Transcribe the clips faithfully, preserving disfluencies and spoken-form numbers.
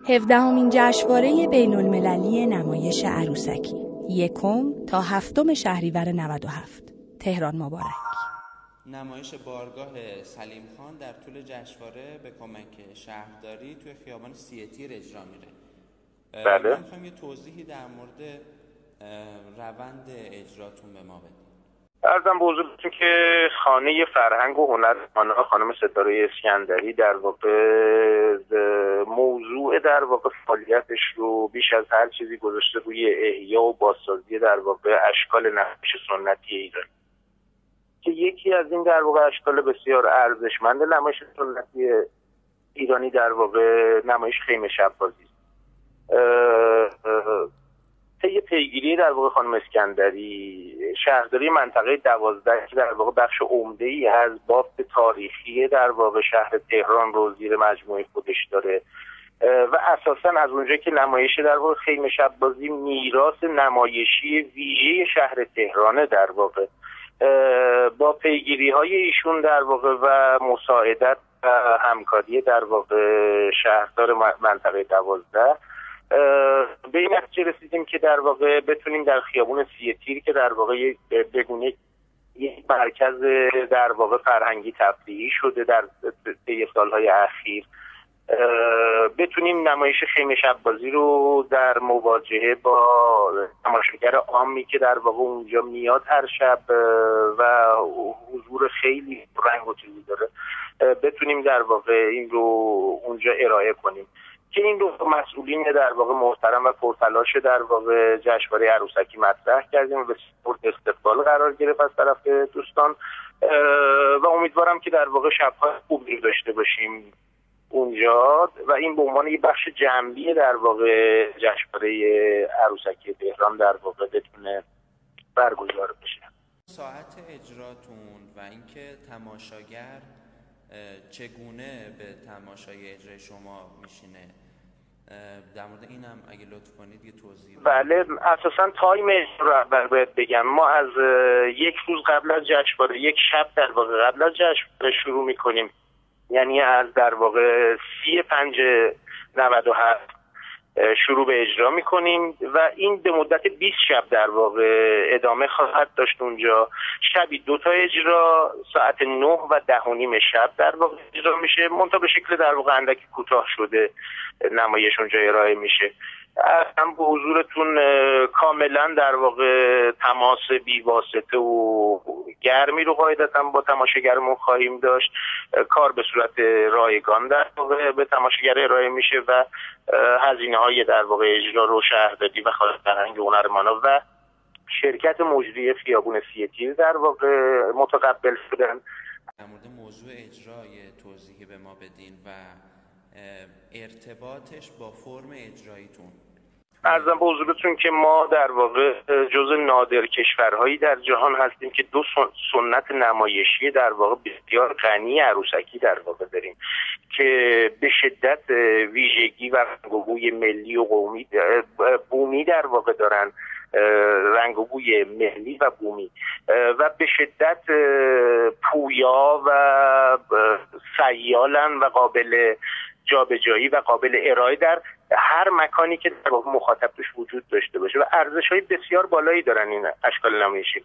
هفدهمین جشنواره بین‌المللی نمایش عروسکی، یکم تا هفتم شهریور نود و هفت، تهران مبارک. نمایش بارگاه سلیم خان در طول جشنواره به کمک شهرداری توی خیابان سی تیر اجرا میره. بله. من میخوام یه توضیحی در مورد روند اجراتون به ما بدید. عرضم به حضورتون که خانه فرهنگ و هنر خانم ستاره اسکندری در واقع موضوع در واقع فعالیتش رو بیش از هر چیزی گذاشته روی احیا و بازسازی در واقع اشکال نمایش سنتی ایرانی، که یکی از این در واقع اشکال بسیار ارزشمند نمایش سنتی ایرانی در واقع نمایش خیمه شب‌بازی است. طی پیگیری در واقع خانم اسکندری، شهرداری منطقه دوازده که در واقع بخش عمده‌ای از بافت تاریخی در واقع شهر تهران رو زیر مجموعه خودش داره و اساساً از اونجا که نمایش در واقع خیمه شب‌بازی میراث نمایشی ویژه شهر تهرانه، در واقع با پیگیری‌های ایشون در واقع و مساعدت و همکاری در واقع شهردار منطقه دوازده به این نتیجه رسیدیم که در واقع بتونیم در خیابون سی تیر که در واقع بگونه یک مرکز در واقع فرهنگی تفریحی شده در طی سالهای اخیر، بتونیم نمایش خیمه شب‌بازی رو در مواجهه با تماشاگر عامی که در واقع اونجا میاد هر شب و حضور خیلی رنگ و چیزی داره، بتونیم در واقع این رو اونجا ارائه کنیم، که این رو مسئولین در واقع محترم و پرتلاش در واقع جشنواره عروسکی مطرح کردیم و به مورد استقبال قرار گرفت از طرف دوستان و امیدوارم که در واقع شب‌های خوبی رو داشته باشیم اونجا و این به عنوان یک بخش جنبی در واقع جشنواره عروسکی تهران در واقع بتونه برگزار بشه. ساعت اجراتون و اینکه تماشاگر چگونه به تماشای اجرای شما میشینه، در مورد اینم اگه لطف کنید یه توضیح بدید. بله، اساساً تایم اجرا رو باید بگم. ما از یک روز قبل از جشنواره، یک شب در واقع قبل از جشنواره شروع میکنیم، یعنی از در واقع سی پنج نود و هفت شروع به اجرا میکنیم و این به مدت بیست شب در واقع ادامه خواهد داشت. اونجا شبی دو تا اجرا ساعت نه و ده و نیم شب در واقع اجرا میشه، منتها به شکل در واقع اندکی کوتاه شده نمایش اونجا ارائه میشه. هم به حضورتون کاملا در واقع تماس بی‌واسطه و گرمی رو قاعدتا با تماشاگرمون خواهیم داشت. کار به صورت رایگان در واقع به تماشاگر ارائه میشه و هزینه های در واقع اجرا رو شهرداری و خانه فرهنگ هنرمانا و شرکت مجری خیابون سی تیر در واقع متقبل شدن. در مورد موضوع اجرای توضیحی به ما بدین و ارتباطش با فرم اجراییتون. عرضم به حضورتون که ما در واقع جز نادر کشورهایی در جهان هستیم که دو سنت نمایشی در واقع بسیار غنی عروسکی در واقع داریم که به شدت ویژگی و رنگ و بوی ملی و قومی بومی در واقع دارن، رنگ و بوی ملی و بومی و به شدت پویا و سیالن و قابل جابجایی و قابل ارائه در هر مکانی که در واقع مخاطب توش وجود داشته باشه و ارزش‌های بسیار بالایی دارن این اشکال نمایشی.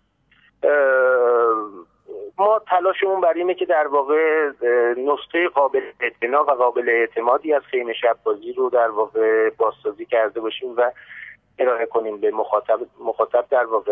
ما تلاشمون بر اینه که در واقع نسخه قابل اعتنا و قابل اعتمادی از خیمه شب‌بازی رو در واقع بازسازی کرده باشیم و ارائه کنیم به مخاطب مخاطب در واقع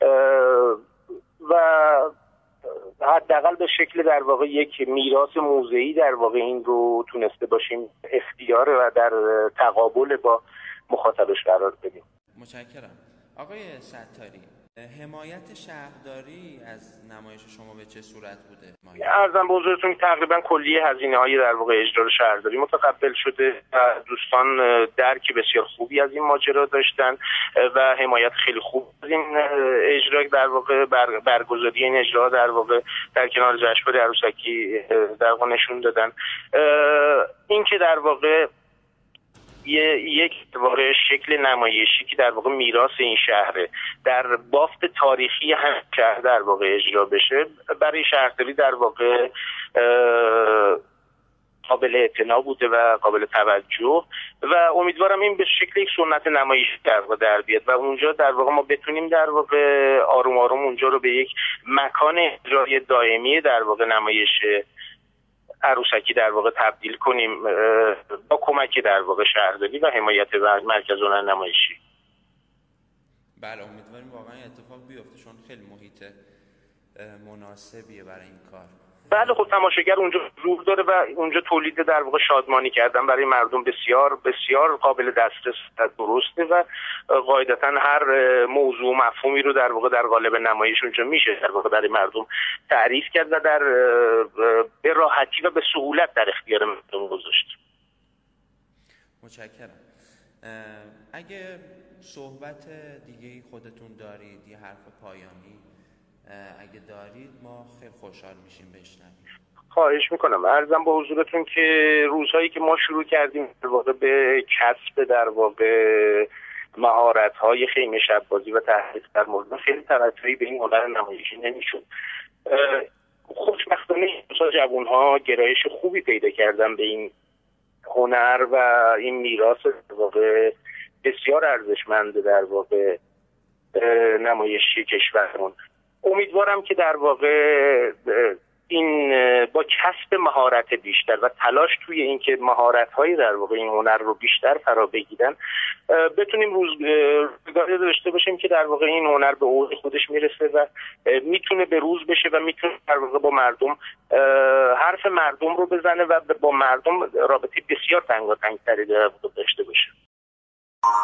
و حداقل به شکل در واقع یک میراث موضعی در واقع این رو تونسته باشیم اختیار و در تقابل با مخاطبش قرار بدیم. متشکرم. آقای ستاری، حمایت شهرداری از نمایش شما به چه صورت بوده؟ عرضم به حضورتون تقریبا کلیه هزینه‌های در واقع اجرا شهرداری متقبل شده. دوستان درک بسیار خوبی از این ماجرا داشتن و حمایت خیلی خوب از این اجرا در واقع بر برگزاری این اجرا در واقع در کنار جشنواره عروسکی در واقع نشون دادن. این که در واقع یک واقع شکل نمایشی که در واقع میراث این شهره در بافت تاریخی هم شهر در واقع اجرا بشه، برای شهرداری در واقع قابل اعتنا بوده و قابل توجه و امیدوارم این به شکل یک سنت نمایشی در واقع در بیاد و اونجا در واقع ما بتونیم در واقع آروم آروم اونجا رو به یک مکان اجرای دائمی در واقع نمایش عروسکی در واقع تبدیل کنیم با کمک در واقع شهرداری و حمایت مرکز هنر نمایشی. بله امیدواریم واقعا اتفاق بیفته چون خیلی محیط مناسبیه برای این کار. بله خب تماشاگر اونجا حضور داره و اونجا تولید در واقع شادمانی کردن برای مردم بسیار بسیار قابل دسترس و درسته و قاعدتا هر موضوع و مفهومی رو در واقع در قالب نمایش اونجا میشه در واقع برای مردم تعریف کرد و در به راحتی و به سهولت در اختیار مردم گذاشت. متشکرم. اگه صحبت دیگه خودتون دارید یه حرف پایانی اگه دارید ما خیلی خوشحال میشیم بشنویم. خواهش میکنم. عرضم با حضورتون که روزهایی که ما شروع کردیم در واقع به کسب در واقع مهارت‌های خیمه شب بازی و تحقیق در مورد خیلی توجهی به این هنر نمایشی نمیشد. خوشبختانه جوان‌ها گرایش خوبی پیدا کردن به این هنر و این میراث در واقع بسیار ارزشمند در واقع نمایشی کشورمون. امیدوارم که در واقع این با کسب مهارت بیشتر و تلاش توی این که مهارت‌های در واقع این هنر رو بیشتر فرا بگیرن بتونیم روزگاری داشته باشیم که در واقع این هنر به اوج خودش میرسه و میتونه به روز بشه و میتونه در واقع با مردم حرف مردم رو بزنه و با مردم رابطه بسیار تنگاتنگ‌تری داشته باشه.